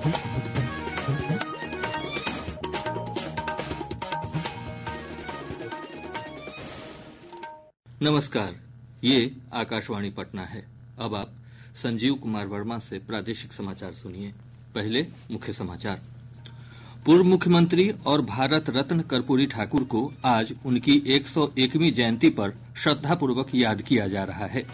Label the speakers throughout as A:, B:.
A: नमस्कार, ये आकाशवाणी पटना है। अब आप संजीव कुमार वर्मा से प्रादेशिक समाचार सुनिए। पहले मुख्य समाचार। पूर्व मुख्यमंत्री और भारत रत्न कर्पूरी ठाकुर को आज उनकी 101वीं जयंती पर श्रद्धापूर्वक याद किया जा रहा है।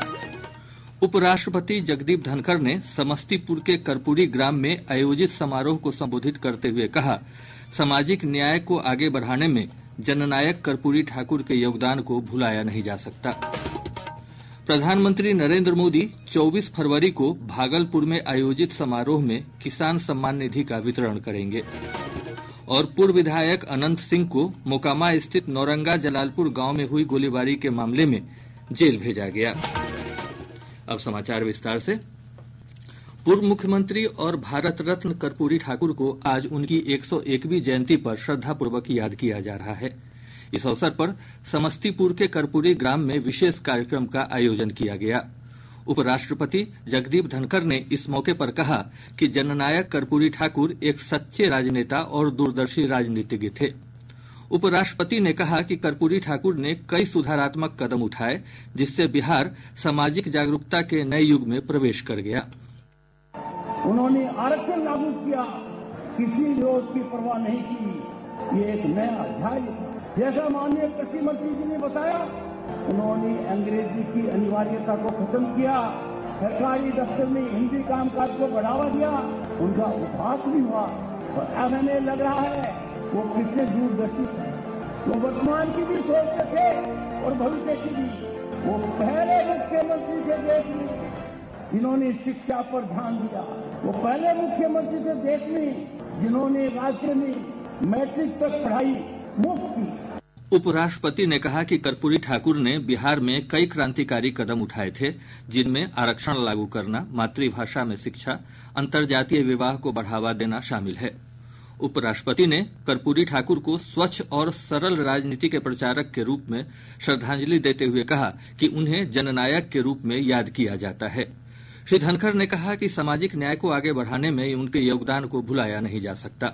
A: उपराष्ट्रपति जगदीप धनखड़ ने समस्तीपुर के कर्पूरी ग्राम में आयोजित समारोह को संबोधित करते हुए कहा, सामाजिक न्याय को आगे बढ़ाने में जननायक कर्पूरी ठाकुर के योगदान को भुलाया नहीं जा सकता। प्रधानमंत्री नरेंद्र मोदी 24 फरवरी को भागलपुर में आयोजित समारोह में किसान सम्मान निधि का वितरण करेंगे। और पूर्व विधायक अनंत सिंह को मोकामा स्थित नौरंगा जलालपुर गांव में हुई गोलीबारी के मामले में जेल भेजा गया। अब समाचार विस्तार से। पूर्व मुख्यमंत्री और भारत रत्न कर्पूरी ठाकुर को आज उनकी 101वीं जयंती पर श्रद्धापूर्वक याद किया जा रहा है। इस अवसर पर समस्तीपुर के कर्पूरी ग्राम में विशेष कार्यक्रम का आयोजन किया गया। उपराष्ट्रपति जगदीप धनखड़ ने इस मौके पर कहा कि जननायक कर्पूरी ठाकुर एक सच्चे राजनेता और दूरदर्शी राजनीतिज्ञ थे। उपराष्ट्रपति ने कहा कि कर्पूरी ठाकुर ने कई सुधारात्मक कदम उठाए, जिससे बिहार सामाजिक जागरूकता के नए युग में प्रवेश कर गया।
B: उन्होंने आरक्षण लागू किया, किसी विरोध की परवाह नहीं की। ये एक नया अध्याय था। जैसा माननीय कृषि मंत्री जी ने बताया, उन्होंने अंग्रेजी की अनिवार्यता को खत्म किया, सरकारी दफ्तर में हिंदी कामकाज को बढ़ावा दिया, उनका उपहास भी हुआ। और अब हमें लग रहा है वो कितने दूरदर्शी थे। वो वर्तमान की भी सोचते थे और भविष्य की भी। वो पहले मुख्यमंत्री थे देश में जिन्होंने शिक्षा पर ध्यान दिया। वो पहले मुख्यमंत्री थे देश में जिन्होंने राज्य में मैट्रिक तक पढ़ाई मुफ्त की।
A: उपराष्ट्रपति ने कहा कि कर्पूरी ठाकुर ने बिहार में कई क्रांतिकारी कदम उठाए थे, जिनमें आरक्षण लागू करना, मातृभाषा में शिक्षा, अंतर्जातीय विवाह को बढ़ावा देना शामिल है। उपराष्ट्रपति ने कर्पूरी ठाकुर को स्वच्छ और सरल राजनीति के प्रचारक के रूप में श्रद्धांजलि देते हुए कहा कि उन्हें जननायक के रूप में याद किया जाता है। श्री धनखड़ ने कहा कि सामाजिक न्याय को आगे बढ़ाने में उनके योगदान को भुलाया नहीं जा सकता।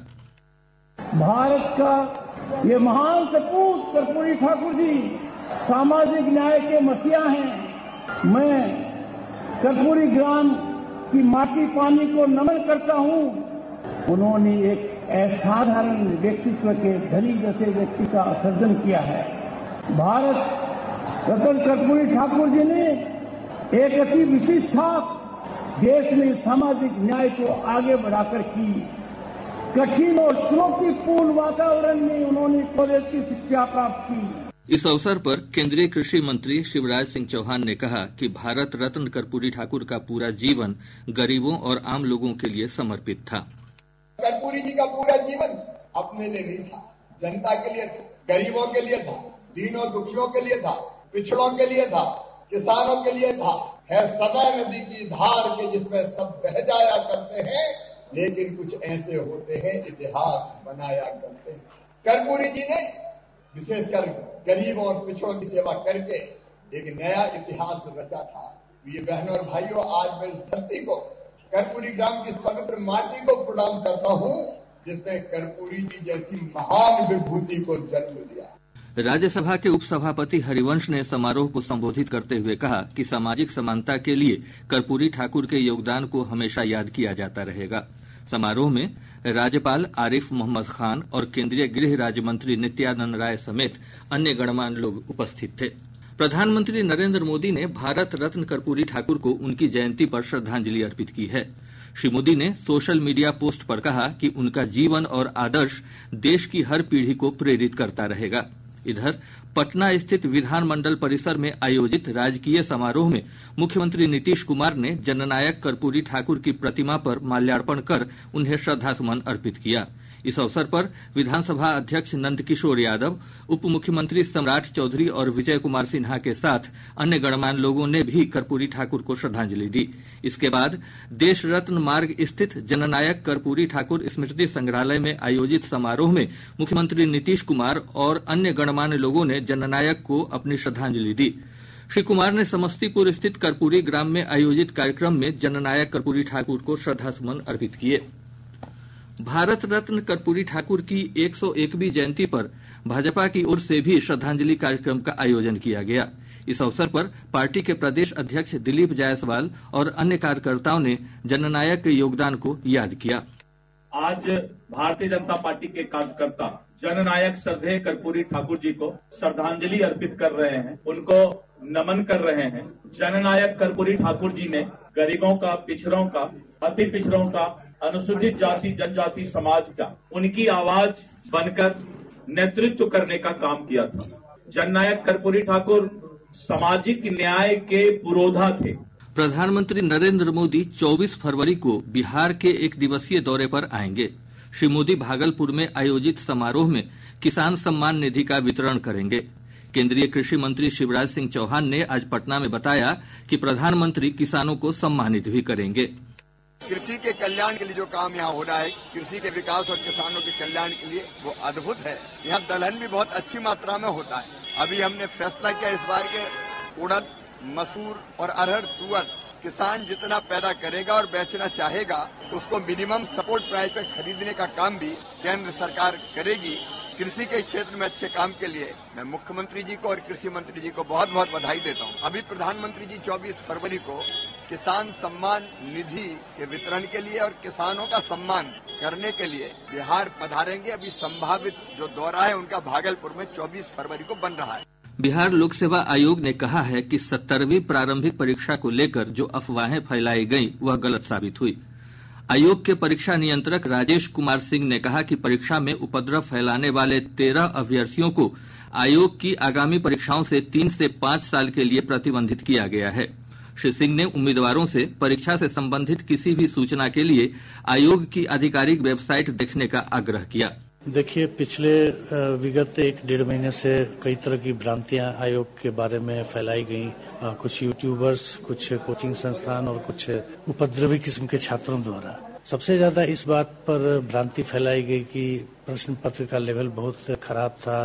B: भारत का ये महान सपूत कर्पूरी ठाकुर जी सामाजिक न्याय के मसीहा हैं। मैं कर्पूरी ग्राम की माटी पानी को नमन करता हूं। उन्होंने एक असाधारण व्यक्तित्व के धनी जैसे व्यक्ति का सर्जन किया है। भारत रत्न कर्पूरी ठाकुर जी ने एक अति विशिष्ट छाप देश में सामाजिक न्याय को आगे बढ़ाकर की। कठिन और चुनौतीपूर्ण वातावरण में उन्होंने कॉलेज की शिक्षा प्राप्त की।
A: इस अवसर पर केंद्रीय कृषि मंत्री शिवराज सिंह चौहान ने कहा कि भारत रत्न कर्पूरी ठाकुर का पूरा जीवन गरीबों और आम लोगों के लिए समर्पित था।
C: कर्पूरी जी का पूरा जीवन अपने लिए नहीं था, जनता के लिए था, गरीबों के लिए था, दीनों दुखियों के लिए था, पिछड़ों के लिए था, किसानों के लिए था। है समय नदी की धार के जिसमें सब बह जाया करते हैं, लेकिन कुछ ऐसे होते हैं इतिहास बनाया करते हैं। कर्पूरी जी ने विशेषकर गरीबों और पिछड़ों की सेवा करके एक नया इतिहास रचा था। ये बहनों और भाइयों, आज मैं इस धरती को, कर्पूरी ग्राम की इस पवित्र माटी को प्रणाम करता हूं, जिसने कर्पूरी जी जैसी महान विभूति को जन्म दिया।
A: राज्यसभा के उपसभापति हरिवंश ने समारोह को संबोधित करते हुए कहा कि सामाजिक समानता के लिए कर्पूरी ठाकुर के योगदान को हमेशा याद किया जाता रहेगा। समारोह में राज्यपाल आरिफ मोहम्मद खान और केंद्रीय गृह राज्य मंत्री नित्यानंद राय समेत अन्य गणमान्य लोग उपस्थित थे। प्रधानमंत्री नरेंद्र मोदी ने भारत रत्न कर्पूरी ठाकुर को उनकी जयंती पर श्रद्धांजलि अर्पित की है। श्री मोदी ने सोशल मीडिया पोस्ट पर कहा कि उनका जीवन और आदर्श देश की हर पीढ़ी को प्रेरित करता रहेगा। इधर पटना स्थित विधानमंडल परिसर में आयोजित राजकीय समारोह में मुख्यमंत्री नीतीश कुमार ने जननायक कर्पूरी ठाकुर की प्रतिमा पर माल्यार्पण कर उन्हें श्रद्धासुमन अर्पित किया। इस अवसर पर विधानसभा अध्यक्ष नंदकिशोर यादव, उप मुख्यमंत्री सम्राट चौधरी और विजय कुमार सिन्हा के साथ अन्य गणमान्य लोगों ने भी कर्पूरी ठाकुर को श्रद्धांजलि दी। इसके बाद देश रत्न मार्ग स्थित जननायक कर्पूरी ठाकुर स्मृति संग्रहालय में आयोजित समारोह में मुख्यमंत्री नीतीश कुमार और अन्य गणमान्य लोगों ने जननायक को अपनी श्रद्धांजलि दी। श्री कुमार ने समस्तीपुर स्थित कर्पूरी ग्राम में आयोजित कार्यक्रम में जननायक कर्पूरी ठाकुर को श्रद्धासुमन अर्पित किए। भारत रत्न कर्पूरी ठाकुर की 101वीं जयंती पर भाजपा की ओर से भी श्रद्धांजलि कार्यक्रम का आयोजन किया गया। इस अवसर पर पार्टी के प्रदेश अध्यक्ष दिलीप जायसवाल और अन्य कार्यकर्ताओं ने जननायक के योगदान को याद किया।
D: आज भारतीय जनता पार्टी के कार्यकर्ता जननायक श्रद्धेय कर्पूरी ठाकुर जी को श्रद्धांजलि अर्पित कर रहे हैं, उनको नमन कर रहे हैं। जननायक कर्पूरी ठाकुर जी ने गरीबों का, पिछड़ों का, अति पिछड़ों का, अनुसूचित जाति जनजाति समाज का उनकी आवाज बनकर नेतृत्व करने का काम किया था। जननायक कर्पूरी ठाकुर सामाजिक न्याय के पुरोधा थे।
A: प्रधानमंत्री नरेंद्र मोदी 24 फरवरी को बिहार के एक दिवसीय दौरे पर आएंगे। श्री मोदी भागलपुर में आयोजित समारोह में किसान सम्मान निधि का वितरण करेंगे। केंद्रीय कृषि मंत्री शिवराज सिंह चौहान ने आज पटना में बताया कि प्रधानमंत्री किसानों को सम्मानित भी करेंगे।
C: कृषि के कल्याण के लिए जो काम यहाँ हो रहा है, कृषि के विकास और किसानों के कल्याण के लिए, वो अद्भुत है। यहाँ दलहन भी बहुत अच्छी मात्रा में होता है। अभी हमने फैसला किया इस बार के उड़द, मसूर और अरहर, तुअर किसान जितना पैदा करेगा और बेचना चाहेगा उसको मिनिमम सपोर्ट प्राइस पे खरीदने का काम भी केंद्र सरकार करेगी। कृषि के क्षेत्र में अच्छे काम के लिए मैं मुख्यमंत्री जी को और कृषि मंत्री जी को बहुत बहुत बधाई देता हूँ। अभी प्रधानमंत्री जी 24 फरवरी को किसान सम्मान निधि के वितरण के लिए और किसानों का सम्मान करने के लिए बिहार पधारेंगे। अभी संभावित जो दौरा है उनका भागलपुर में 24 फरवरी को बन रहा है।
A: बिहार लोक सेवा आयोग ने कहा है कि 70वीं प्रारंभिक परीक्षा को लेकर जो अफवाहें फैलाई गईं वह गलत साबित हुई। आयोग के परीक्षा नियंत्रक राजेश कुमार सिंह ने कहा कि परीक्षा में उपद्रव फैलाने वाले 13 अभ्यर्थियों को आयोग की आगामी परीक्षाओं से 3 से 5 साल के लिए प्रतिबंधित किया गया है। श्री सिंह ने उम्मीदवारों से परीक्षा से संबंधित किसी भी सूचना के लिए आयोग की आधिकारिक वेबसाइट देखने का आग्रह किया।
E: देखिए, पिछले विगत 1-1.5 महीने से कई तरह की भ्रांतियां आयोग के बारे में फैलाई गई। कुछ यूट्यूबर्स, कुछ कोचिंग संस्थान और कुछ उपद्रवी किस्म के छात्रों द्वारा सबसे ज्यादा इस बात पर भ्रांति फैलाई गई कि प्रश्न पत्र का लेवल बहुत खराब था।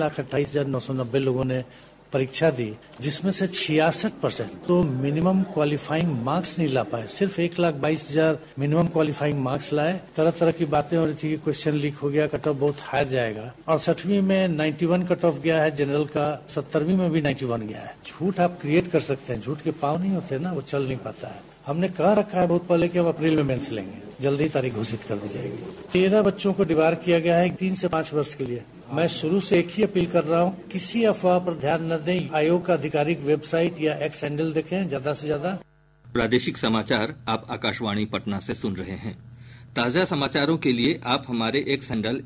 E: 3,28,990 लोगों ने परीक्षा दी, जिसमें से 66% तो मिनिमम क्वालिफाइंग मार्क्स नहीं ला पाए। सिर्फ 1,22,000 मिनिमम क्वालिफाइंग मार्क्स लाए। तरह तरह की बातें हो रही थी कि क्वेश्चन लीक हो गया, कट ऑफ बहुत हायर जाएगा। और 68वीं में 91 कट ऑफ गया है जनरल का, 70वीं में भी 91 गया है। झूठ आप क्रिएट कर सकते हैं, झूठ के पाँव नहीं होते ना, वो चल नहीं पाता है। हमने कह रखा है बहुत पहले कि हम अप्रैल में मेंस लेंगे, जल्दी तारीख घोषित कर दी जाएगी। 13 बच्चों को डिबार किया गया है 3 से 5 वर्ष के लिए। मैं शुरू से एक ही अपील कर रहा हूँ, किसी अफवाह पर ध्यान न दें। आयोग का आधिकारिक वेबसाइट या एक्स हैंडल देखें ज्यादा से ज्यादा।
A: प्रादेशिक समाचार आप आकाशवाणी पटना से सुन रहे हैं। ताजा समाचारों के लिए आप हमारे एक्स हैंडल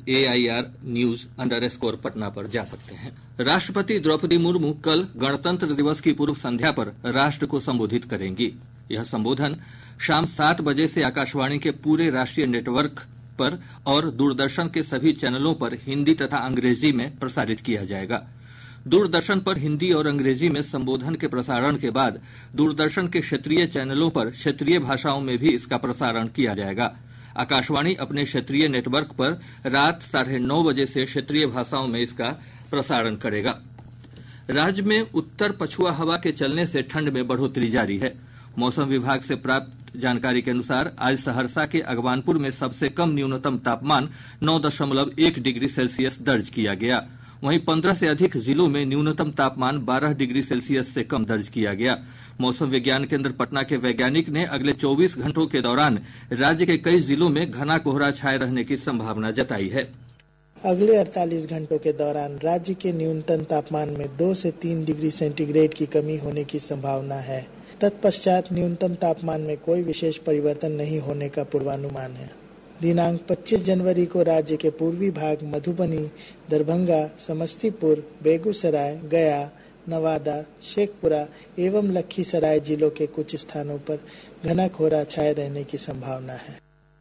A: AIR News _ पर जा सकते हैं। राष्ट्रपति द्रौपदी मुर्मू कल गणतंत्र दिवस की पूर्व संध्या पर राष्ट्र को संबोधित करेंगी। यह संबोधन शाम 7 बजे से आकाशवाणी के पूरे राष्ट्रीय नेटवर्क पर और दूरदर्शन के सभी चैनलों पर हिंदी तथा अंग्रेजी में प्रसारित किया जाएगा। दूरदर्शन पर हिंदी और अंग्रेजी में संबोधन के प्रसारण के बाद दूरदर्शन के क्षेत्रीय चैनलों पर क्षेत्रीय भाषाओं में भी इसका प्रसारण किया जाएगा। आकाशवाणी अपने क्षेत्रीय नेटवर्क पर रात 9:30 बजे से क्षेत्रीय भाषाओं में इसका प्रसारण करेगा। राज्य में उत्तर पछुआ हवा के चलने से ठंड में बढ़ोतरी जारी है। मौसम विभाग से प्राप्त जानकारी के अनुसार आज सहरसा के अगवानपुर में सबसे कम न्यूनतम तापमान 9.1 डिग्री सेल्सियस दर्ज किया गया। वहीं 15 से अधिक जिलों में न्यूनतम तापमान 12 डिग्री सेल्सियस से कम दर्ज किया गया। मौसम विज्ञान केंद्र पटना के वैज्ञानिक ने अगले 24 घंटों के दौरान राज्य के कई जिलों में घना कोहरा छाये रहने की संभावना जताई है।
F: अगले 48 घंटों के दौरान राज्य के न्यूनतम तापमान में 2 से 3 डिग्री सेंटीग्रेड की कमी होने की संभावना है। तत्पश्चात न्यूनतम तापमान में कोई विशेष परिवर्तन नहीं होने का पूर्वानुमान है। दिनांक 25 जनवरी को राज्य के पूर्वी भाग मधुबनी, दरभंगा, समस्तीपुर, बेगूसराय, गया, नवादा, शेखपुरा एवं लखीसराय जिलों के कुछ स्थानों पर घना कोहरा छाये रहने की संभावना है।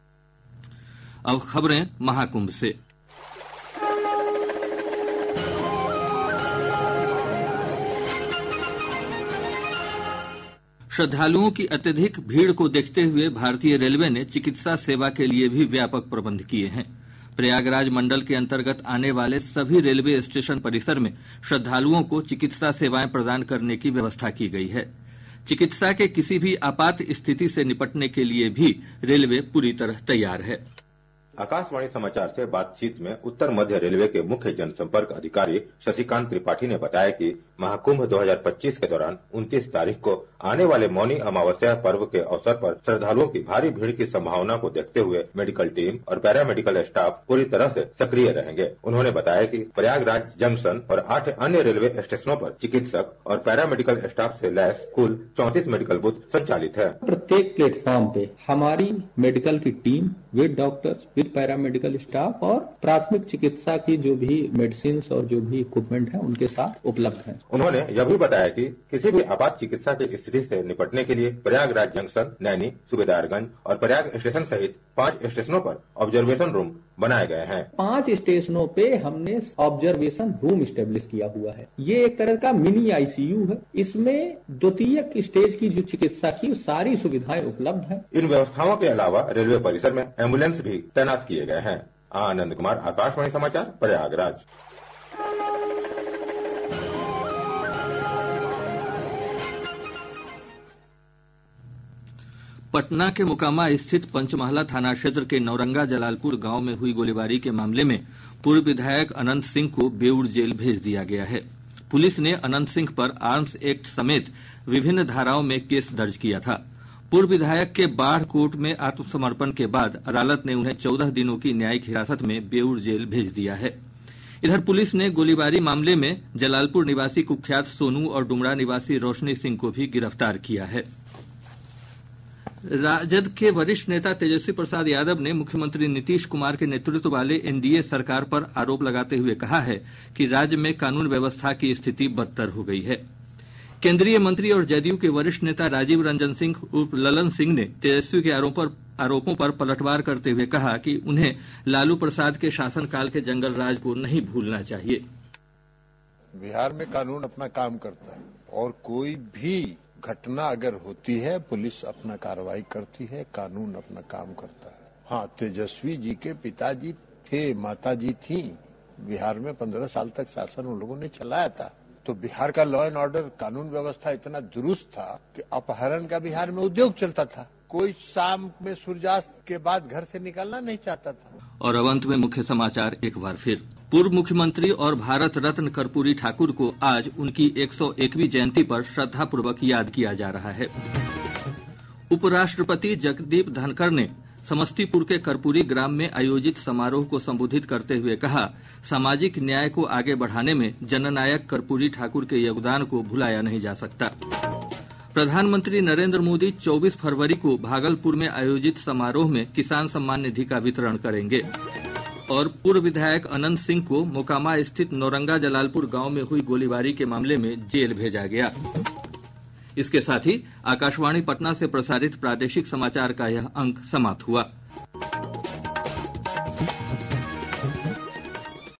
A: अब खबरें महाकुंभ से। श्रद्धालुओं की अत्यधिक भीड़ को देखते हुए भारतीय रेलवे ने चिकित्सा सेवा के लिए भी व्यापक प्रबंध किए हैं। प्रयागराज मंडल के अंतर्गत आने वाले सभी रेलवे स्टेशन परिसर में श्रद्धालुओं को चिकित्सा सेवाएं प्रदान करने की व्यवस्था की गई है। चिकित्सा के किसी भी आपात स्थिति से निपटने के लिए भी रेलवे पूरी तरह तैयार है।
G: आकाशवाणी समाचार से बातचीत में उत्तर मध्य रेलवे के मुख्य जनसंपर्क अधिकारी शशिकांत त्रिपाठी ने बताया कि महाकुंभ 2025 के दौरान 29 तारीख को आने वाले मौनी अमावस्या पर्व के अवसर पर श्रद्धालुओं की भारी भीड़ की संभावना को देखते हुए मेडिकल टीम और पैरामेडिकल स्टाफ पूरी तरह से सक्रिय रहेंगे। उन्होंने बताया कि प्रयागराज जंक्शन और 8 अन्य रेलवे स्टेशनों पर चिकित्सक और पैरामेडिकल स्टाफ से लैस कुल 34 मेडिकल बूथ संचालित है।
H: प्रत्येक प्लेटफॉर्म पे हमारी मेडिकल की team with doctors with paramedical staff और प्राथमिक चिकित्सा की जो भी मेडिसिन और जो भी इक्विपमेंट है उनके साथ उपलब्ध है।
G: उन्होंने यह भी बताया कि किसी भी आपात चिकित्सा की स्थिति से निपटने के लिए प्रयागराज जंक्शन, नैनी, सूबेदारगंज और प्रयाग स्टेशन सहित 5 स्टेशनों पर ऑब्जर्वेशन रूम बनाए गए हैं।
H: 5 स्टेशनों पे हमने ऑब्जर्वेशन रूम स्टेब्लिश किया हुआ है। ये एक तरह का मिनी आईसीयू है। इसमें द्वितीयक स्टेज की जो चिकित्सा की सारी सुविधाएं उपलब्ध हैं।
G: इन व्यवस्थाओं के अलावा रेलवे परिसर में एम्बुलेंस भी तैनात किए गए हैं। आनंद कुमार, आकाशवाणी समाचार, प्रयागराज।
A: पटना के मोकामा स्थित पंचमहला थाना क्षेत्र के नौरंगा जलालपुर गांव में हुई गोलीबारी के मामले में पूर्व विधायक अनंत सिंह को बेऊर जेल भेज दिया गया है। पुलिस ने अनंत सिंह पर आर्म्स एक्ट समेत विभिन्न धाराओं में केस दर्ज किया था। पूर्व विधायक के बाढ़ कोर्ट में आत्मसमर्पण के बाद अदालत ने उन्हें 14 दिनों की न्यायिक हिरासत में बेऊर जेल भेज दिया है। इधर पुलिस ने गोलीबारी मामले में जलालपुर निवासी कुख्यात सोनू और डुमरा निवासी रोशनी सिंह को भी गिरफ्तार किया है। राजद के वरिष्ठ नेता तेजस्वी प्रसाद यादव ने मुख्यमंत्री नीतीश कुमार के नेतृत्व वाले एनडीए सरकार पर आरोप लगाते हुए कहा है कि राज्य में कानून व्यवस्था की स्थिति बदतर हो गई है। केंद्रीय मंत्री और जदयू के वरिष्ठ नेता राजीव रंजन सिंह उर्फ ललन सिंह ने तेजस्वी के आरोपों पर पलटवार करते हुए कहा कि उन्हें लालू प्रसाद के शासनकाल के जंगल राज को नहीं भूलना चाहिए।
I: बिहार में कानून अपना काम करता है और कोई भी घटना अगर होती है पुलिस अपना कार्रवाई करती है, कानून अपना काम करता है। हाँ, तेजस्वी जी के पिताजी थे, माताजी थी, बिहार में 15 साल तक शासन उन लोगों ने चलाया था। तो बिहार का लॉ एंड ऑर्डर कानून व्यवस्था इतना दुरुस्त था कि अपहरण का बिहार में उद्योग चलता था। कोई शाम में सूर्यास्त के बाद घर से निकलना नहीं चाहता था।
A: और अब अंत में मुख्य समाचार एक बार फिर। पूर्व मुख्यमंत्री और भारत रत्न कर्पूरी ठाकुर को आज उनकी 101वीं जयंती पर श्रद्धापूर्वक याद किया जा रहा है। उपराष्ट्रपति जगदीप धनखड़ ने समस्तीपुर के कर्पूरी ग्राम में आयोजित समारोह को संबोधित करते हुए कहा, सामाजिक न्याय को आगे बढ़ाने में जननायक कर्पूरी ठाकुर के योगदान को भुलाया नहीं जा सकता। प्रधानमंत्री नरेंद्र मोदी 24 फरवरी को भागलपुर में आयोजित समारोह में किसान सम्मान निधि का वितरण करेंगे। और पूर्व विधायक अनंत सिंह को मोकामा स्थित नौरंगा जलालपुर गांव में हुई गोलीबारी के मामले में जेल भेजा गया। इसके साथ ही आकाशवाणी पटना से प्रसारित प्रादेशिक समाचार का यह अंक समाप्त हुआ।